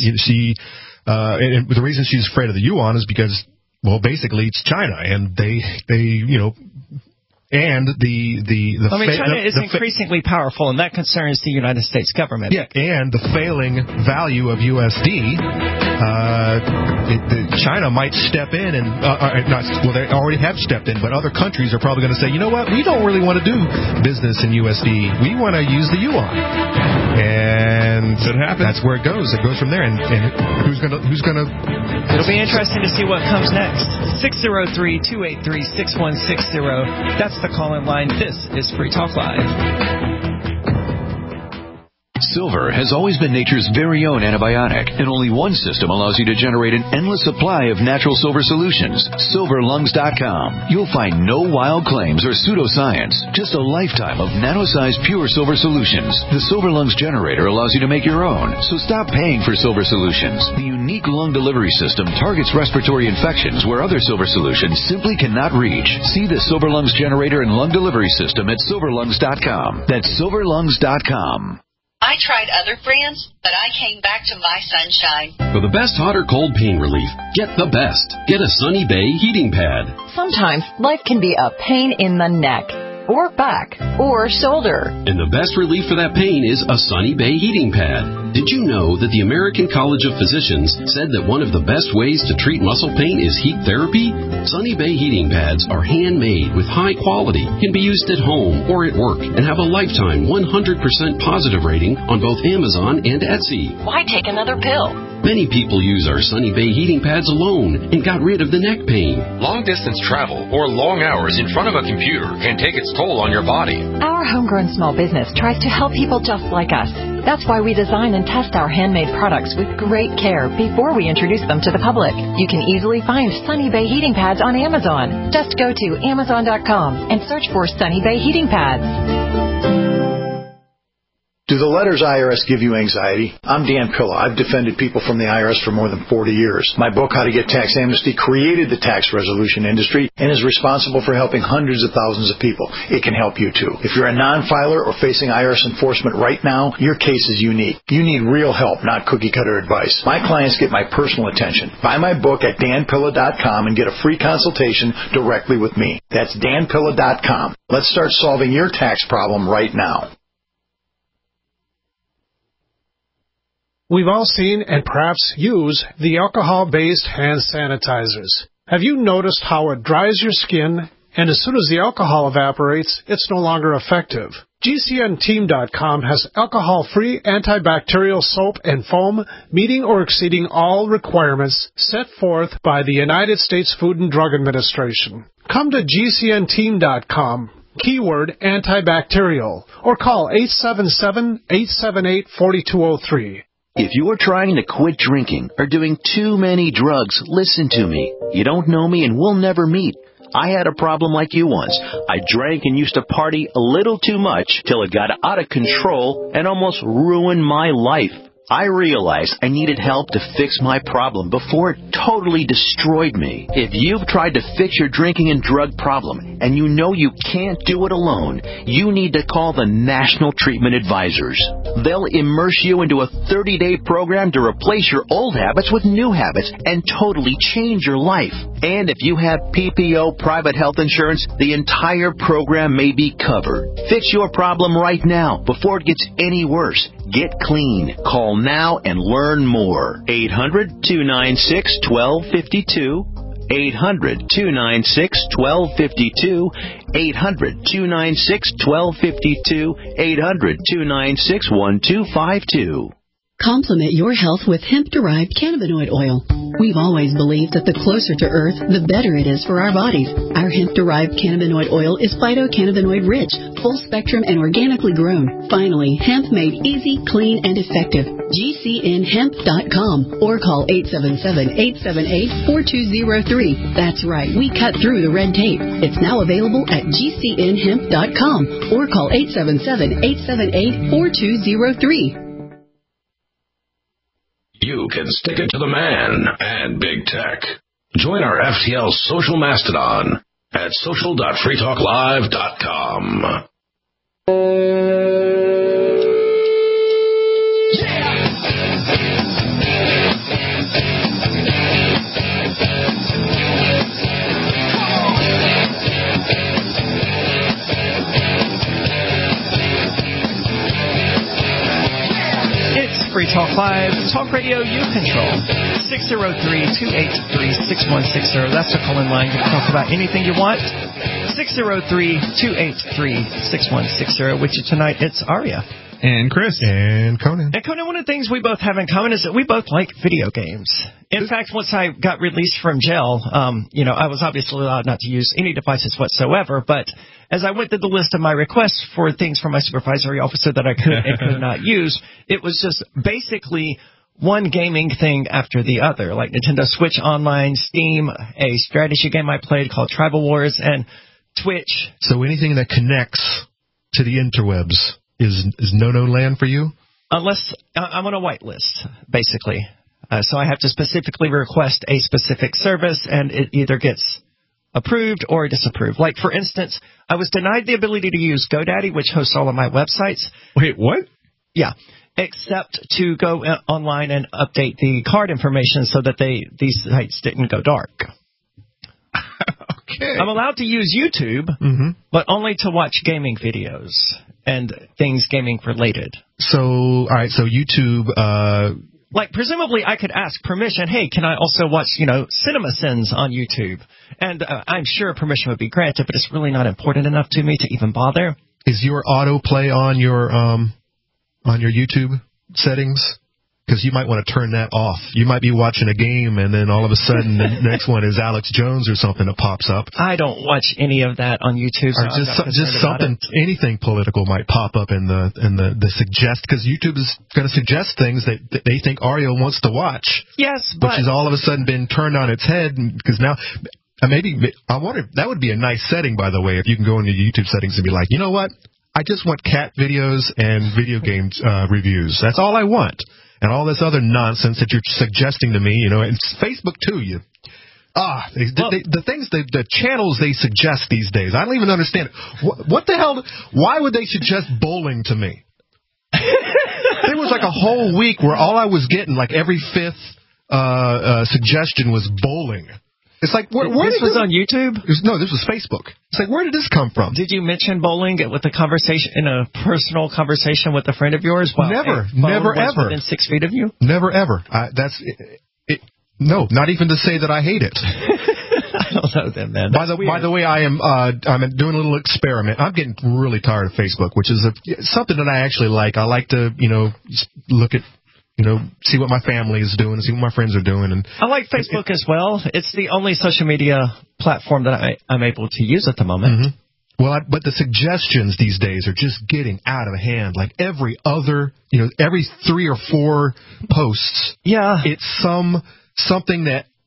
the reason she's afraid of the yuan is because, well, basically it's China, and China is increasingly powerful, and that concerns the United States government. Yeah, and the failing value of USD, China might step in and, they already have stepped in, but other countries are probably going to say, you know what, we don't really want to do business in USD. We want to use the yuan. And that's where it goes. It goes from there. And who's going to... It'll be interesting to see what comes next. 603-283-6160. That's the call-in line. This is Free Talk Live. Silver has always been nature's very own antibiotic, and only one system allows you to generate an endless supply of natural silver solutions. SilverLungs.com. You'll find no wild claims or pseudoscience, just a lifetime of nano-sized pure silver solutions. The Silver Lungs generator allows you to make your own, so stop paying for silver solutions. The unique lung delivery system targets respiratory infections where other silver solutions simply cannot reach. See the Silver Lungs generator and lung delivery system at SilverLungs.com. That's SilverLungs.com. I tried other brands, but I came back to My Sunshine. For the best hot or cold pain relief, get the best. Get a Sunny Bay heating pad. Sometimes life can be a pain in the neck, or back, or shoulder. And the best relief for that pain is a Sunny Bay heating pad. Did you know that the American College of Physicians said that one of the best ways to treat muscle pain is heat therapy? Sunny Bay heating pads are handmade with high quality, can be used at home or at work, and have a lifetime 100% positive rating on both Amazon and Etsy. Why take another pill? Many people use our Sunny Bay heating pads alone and got rid of the neck pain. Long-distance travel or long hours in front of a computer can take its toll on your body. Our homegrown small business tries to help people just like us. That's why we design and test our handmade products with great care before we introduce them to the public. You can easily find Sunny Bay heating pads on Amazon. Just go to Amazon.com and search for Sunny Bay heating pads. Do the letters IRS give you anxiety? I'm Dan Pilla. I've defended people from the IRS for more than 40 years. My book, How to Get Tax Amnesty, created the tax resolution industry and is responsible for helping hundreds of thousands of people. It can help you too. If you're a non-filer or facing IRS enforcement right now, your case is unique. You need real help, not cookie-cutter advice. My clients get my personal attention. Buy my book at danpilla.com and get a free consultation directly with me. That's danpilla.com. Let's start solving your tax problem right now. We've all seen and perhaps use the alcohol-based hand sanitizers. Have you noticed how it dries your skin, and as soon as the alcohol evaporates, it's no longer effective? GCNteam.com has alcohol-free antibacterial soap and foam meeting or exceeding all requirements set forth by the United States Food and Drug Administration. Come to GCNteam.com. Keyword antibacterial, or call 877-878-4203. If you are trying to quit drinking or doing too many drugs, listen to me. You don't know me and we'll never meet. I had a problem like you once. I drank and used to party a little too much till it got out of control and almost ruined my life. I realized I needed help to fix my problem before it totally destroyed me. If you've tried to fix your drinking and drug problem and you know you can't do it alone, you need to call the National Treatment Advisors. They'll immerse you into a 30-day program to replace your old habits with new habits and totally change your life. And if you have PPO private health insurance, the entire program may be covered. Fix your problem right now before it gets any worse. Get clean. Call now and learn more. 800-296-1252. 800-296-1252. 800-296-1252. 800-296-1252. Complement your health with hemp-derived cannabinoid oil. We've always believed that the closer to Earth, the better it is for our bodies. Our hemp-derived cannabinoid oil is phytocannabinoid-rich, full-spectrum, and organically grown. Finally, hemp made easy, clean, and effective. GCNhemp.com or call 877-878-4203. That's right, we cut through the red tape. It's now available at GCNhemp.com or call 877-878-4203. You can stick it to the man and big tech. Join our FTL social mastodon at social.freetalklive.com. Free Talk Live, talk radio you control. 603-283-6160. That's the call-in line. You can talk about anything you want. 603-283-6160. With you tonight, it's Aria. And Chris. And Conan. And Conan, one of the things we both have in common is that we both like video games. In fact, once I got released from jail, I was obviously allowed not to use any devices whatsoever, but as I went through the list of my requests for things from my supervisory officer that I could and could not use, it was just basically one gaming thing after the other, like Nintendo Switch Online, Steam, a strategy game I played called Tribal Wars, and Twitch. So anything that connects to the interwebs is no-no land for you? Unless I'm on a whitelist, basically. So I have to specifically request a specific service, and it either gets approved or disapproved. Like, for instance, I was denied the ability to use GoDaddy, which hosts all of my websites. Wait, what? Yeah, except to go online and update the card information so that these sites didn't go dark. Okay. I'm allowed to use YouTube, but only to watch gaming videos and things gaming related. So, all right, so YouTube... Like, presumably I could ask permission, hey, can I also watch, CinemaSins on YouTube? And I'm sure permission would be granted, but it's really not important enough to me to even bother. Is your autoplay on your YouTube settings? Because you might want to turn that off. You might be watching a game, and then all of a sudden the next one is Alex Jones or something that pops up. I don't watch any of that on YouTube. So or just something, anything political might pop up in the suggest, because YouTube is going to suggest things that they think Ario wants to watch. Yes, but which has all of a sudden been turned on its head, because now. I wonder, that would be a nice setting, by the way, if you can go into YouTube settings and be like, you know what? I just want cat videos and video game reviews. That's all I want. And all this other nonsense that you're suggesting to me, and Facebook too. The things, the channels they suggest these days, I don't even understand it. What the hell? Why would they suggest bowling to me? There was like a whole week where all I was getting, like every fifth suggestion was bowling. It's like, where this was on YouTube? No, this was Facebook. It's like, where did this come from? Did you mention bowling with a conversation, in a personal conversation with a friend of yours? Never, ever. Within 6 feet of you? Never, ever. No, not even to say that I hate it. I don't know then, man. By the way, I'm doing a little experiment. I'm getting really tired of Facebook, which is something that I actually like. I like to, look at, see what my family is doing, see what my friends are doing. And I like Facebook as well. It's the only social media platform that I'm able to use at the moment. Mm-hmm. Well, but the suggestions these days are just getting out of hand. Like every 3 or 4 posts, it's something that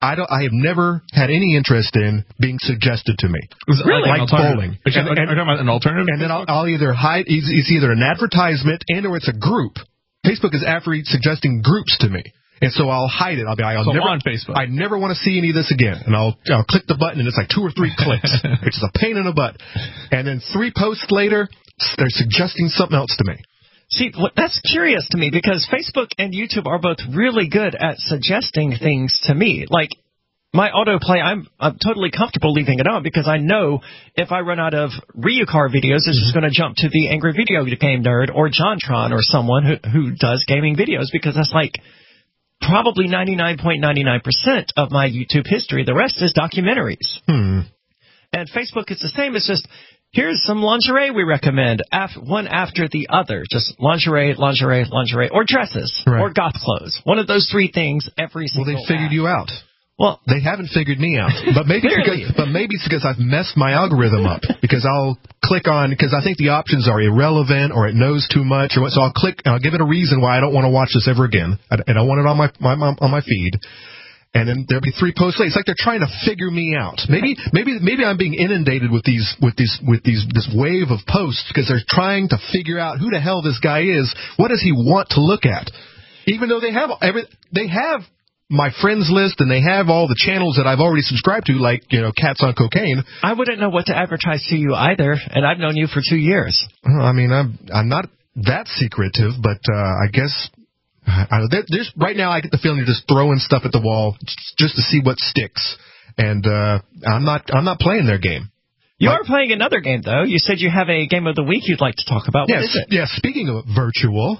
I have never had any interest in being suggested to me. Really? Like bowling. Are you talking about an alternative? And then I'll either hide. It's either an advertisement or it's a group. Facebook is after suggesting groups to me. And so I'll hide it. I'll be never on Facebook. I never want to see any of this again. And I'll click the button, and it's like 2 or 3 clicks, which is a pain in the butt. And then 3 posts later, they're suggesting something else to me. See, that's curious to me because Facebook and YouTube are both really good at suggesting things to me. Like my autoplay, I'm totally comfortable leaving it on because I know if I run out of Ryucar videos, it's just going to jump to the Angry Video Game Nerd or JonTron or someone who does gaming videos because that's like probably 99.99% of my YouTube history. The rest is documentaries. And Facebook is the same. It's just, here's some lingerie we recommend, one after the other. Just lingerie, lingerie, lingerie, or dresses, or goth clothes. One of those 3 things every single Well, they figured you out. Well, they haven't figured me out, but maybe it's because I've messed my algorithm up. Because I'll click on because I think the options are irrelevant or it knows too much, or what. So I'll click. I'll give it a reason why I don't want to watch this ever again, and I want it on my feed. And then there'll be 3 posts later. It's like they're trying to figure me out. Maybe I'm being inundated with this wave of posts because they're trying to figure out who the hell this guy is. What does he want to look at? Even though they have my friends list and they have all the channels that I've already subscribed to, like Cats on Cocaine. I wouldn't know what to advertise to you either, and I've known you for 2 years. I mean, I'm not that secretive, but I guess. There's right now I get the feeling you're just throwing stuff at the wall just to see what sticks, and I'm not playing their game. You are playing another game though. You said you have a game of the week you'd like to talk about. What is it? Yeah. Speaking of virtual,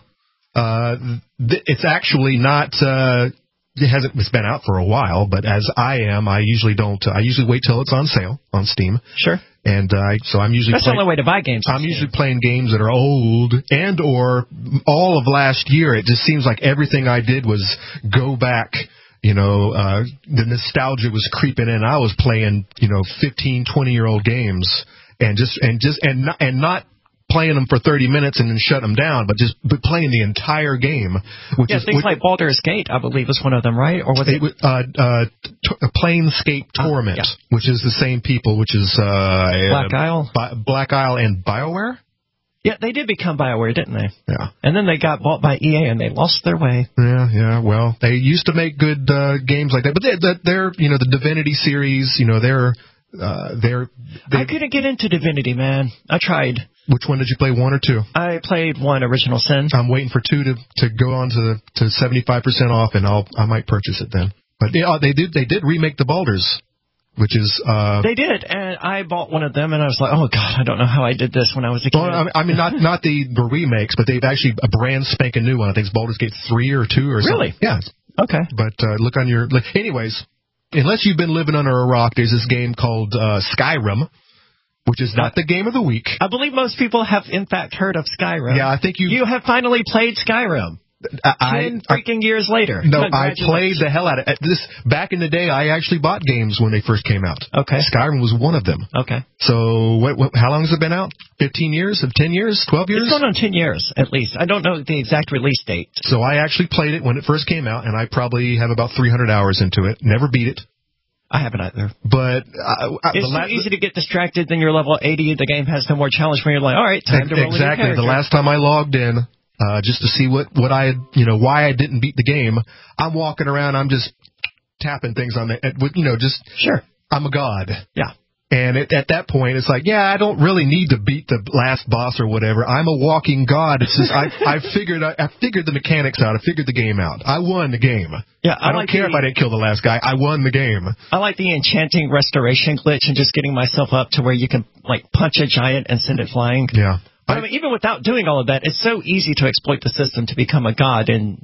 it's actually not. It's been out for a while, but as I usually don't. I usually wait till it's on sale on Steam. Sure. And so I'm usually that's the only way to buy games. I'm usually playing games that are old and or all of last year. It just seems like everything I did was go back. The nostalgia was creeping in. I was playing 15, 20-year-old games and not playing them for 30 minutes and then shut them down, but playing the entire game. Things like Baldur's Gate, I believe, was one of them, right? Or was it Planescape Torment, which is the same people, which is Black Isle and BioWare. Yeah, they did become BioWare, didn't they? Yeah. And then they got bought by EA and they lost their way. Yeah. Well, they used to make good games like that, but they're the Divinity series. I couldn't get into Divinity, man. I tried. Which one did you play, 1 or 2? I played 1, Original Sin. I'm waiting for 2 to go on to 75% off, and I might purchase it then. But they did remake the Baldur's, which is they did, and I bought one of them, and I was like, oh god, I don't know how I did this when I was a kid. Well, I mean, not the remakes, but they've actually a brand spanking new one. I think it's Baldur's Gate 3 or 2 or something. Really? Yeah. Okay. But look on your. Anyways, unless you've been living under a rock, there's this game called Skyrim. Which is not the game of the week. I believe most people have, in fact, heard of Skyrim. Yeah, I think you have finally played Skyrim. 10 freaking years later. No, I played the hell out of it. Back in the day, I actually bought games when they first came out. Okay. Skyrim was one of them. Okay. So, how long has it been out? 15 years? 10 years? 12 years? It's going on 10 years, at least. I don't know the exact release date. So, I actually played it when it first came out, and I probably have about 300 hours into it. Never beat it. I haven't either. But it's so easy to get distracted. Then you're level 80. The game has no more challenge for you. You're like, all right, time to roll in your character. The last time I logged in, just to see what I had, why I didn't beat the game, I'm walking around. I'm just tapping things on just sure. I'm a god. Yeah. And at that point, it's like, I don't really need to beat the last boss or whatever. I'm a walking god. It's just I figured the mechanics out. I figured the game out. I won the game. Yeah, I don't care if I didn't kill the last guy. I won the game. I like the enchanting restoration glitch and just getting myself up to where you can punch a giant and send it flying. Yeah. But even without doing all of that, it's so easy to exploit the system to become a god. And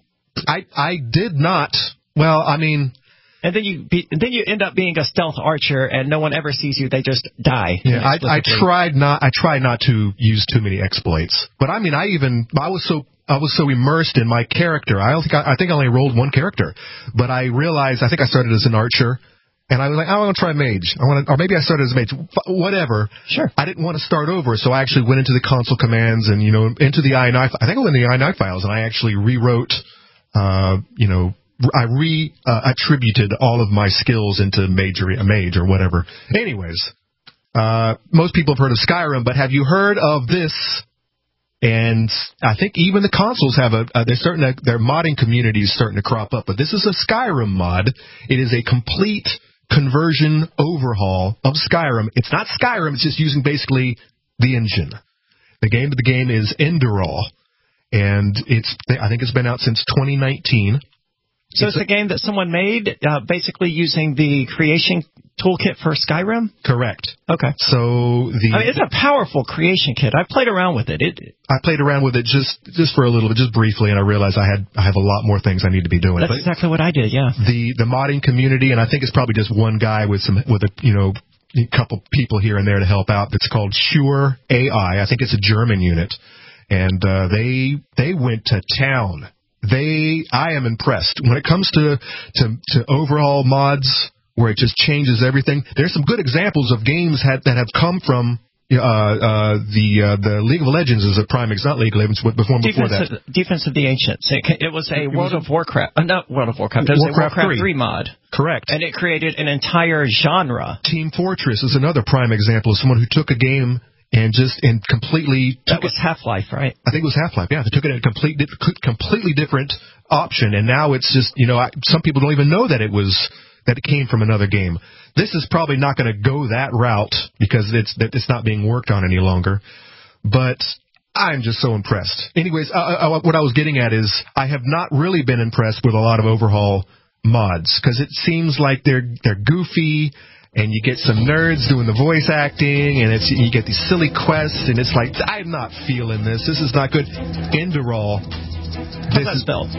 I did not. Well, I mean. And then you end up being a stealth archer, and no one ever sees you. They just die. Yeah, I tried not to use too many exploits. But I mean, I was so immersed in my character. I think I only rolled 1 character, but I realized I think I started as an archer, and I was like, I want to try mage. Or maybe I started as a mage. Whatever. Sure. I didn't want to start over, so I actually went into the console commands and into the I think I went in the i9 files, and I actually rewrote attributed all of my skills into a mage or whatever. Anyways, most people have heard of Skyrim, but have you heard of this? And I think even the consoles have their modding community is starting to crop up. But this is a Skyrim mod. It is a complete conversion overhaul of Skyrim. It's not Skyrim. It's just using basically the engine. The game is Enderal, and I think it's been out since 2019. So it's a game that someone made, basically using the creation toolkit for Skyrim? Correct. Okay. So it's a powerful creation kit. I've played around with it. I played around with it just for a little bit, just briefly, and I realized I have a lot more things I need to be doing. That's exactly what I did. Yeah. The modding community, and I think it's probably just one guy with a couple people here and there to help out. It's called Sure AI. I think it's a German unit, and they went to town. I am impressed when it comes to overall mods where it just changes everything. There's some good examples of games that have come from the League of Legends is a prime example. Not League of Legends, but before that. Defense of the Ancients. It was a World of Warcraft. Not World of Warcraft. It was a Warcraft 3 mod. Correct. And it created an entire genre. Team Fortress is another prime example of someone who took a game and completely... That was Half-Life, right? I think it was Half-Life, yeah. They took it in a completely different option, and now it's just, some people don't even know that it came from another game. This is probably not going to go that route because it's not being worked on any longer. But I'm just so impressed. Anyways, what I was getting at is I have not really been impressed with a lot of overhaul mods because it seems like they're goofy. And you get some nerds doing the voice acting, and you get these silly quests, and it's like, I'm not feeling this. This is not good. Enderal. How's that spelled?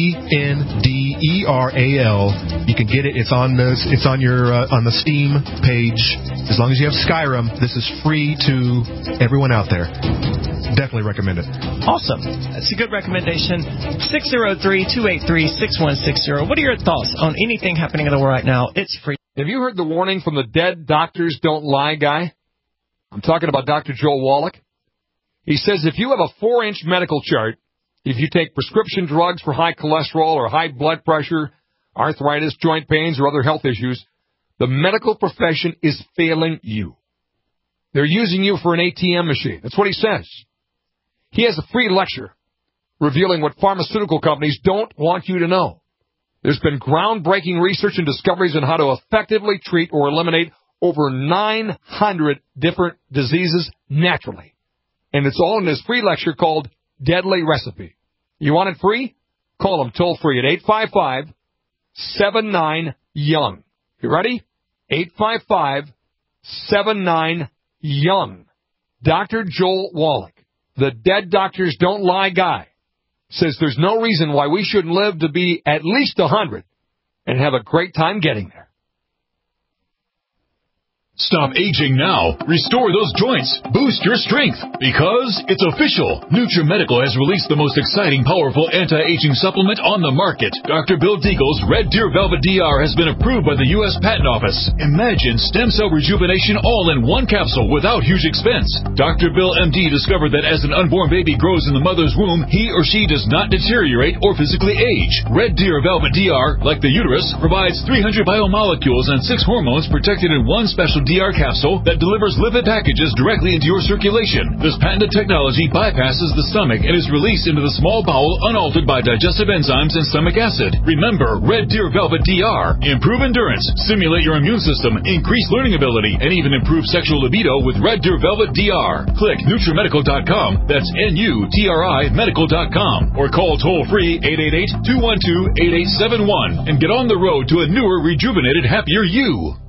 Enderal. You can get it. It's on the Steam page. As long as you have Skyrim, this is free to everyone out there. Definitely recommend it. Awesome. That's a good recommendation. 603-283-6160. What are your thoughts on anything happening in the world right now? It's free. Have you heard the warning from the Dead Doctors Don't Lie guy? I'm talking about Dr. Joel Wallach. He says if you have a 4-inch medical chart, if you take prescription drugs for high cholesterol or high blood pressure, arthritis, joint pains, or other health issues, the medical profession is failing you. They're using you for an ATM machine. That's what he says. He has a free lecture revealing what pharmaceutical companies don't want you to know. There's been groundbreaking research and discoveries on how to effectively treat or eliminate over 900 different diseases naturally. And it's all in this free lecture called Deadly Recipe. You want it free? Call them toll-free at 855-79-YOUNG. You ready? 855-79-YOUNG. Dr. Joel Wallach, the Dead Doctors Don't Lie guy, says there's no reason why we shouldn't live to be at least 100 and have a great time getting there. Stop aging now. Restore those joints. Boost your strength. Because it's official. NutriMedical has released the most exciting, powerful anti-aging supplement on the market. Dr. Bill Deagle's Red Deer Velvet DR has been approved by the U.S. Patent Office. Imagine stem cell rejuvenation all in one capsule without huge expense. Dr. Bill MD discovered that as an unborn baby grows in the mother's womb, he or she does not deteriorate or physically age. Red Deer Velvet DR, like the uterus, provides 300 biomolecules and 6 hormones protected in one special DR capsule that delivers lipid packages directly into your circulation. This patented technology bypasses the stomach and is released into the small bowel unaltered by digestive enzymes and stomach acid. Remember, Red Deer Velvet DR. Improve endurance, stimulate your immune system, increase learning ability, and even improve sexual libido with Red Deer Velvet DR. Click NutriMedical.com. That's NUTRI Medical.com. Or call toll-free 888-212-8871 and get on the road to a newer, rejuvenated, happier you.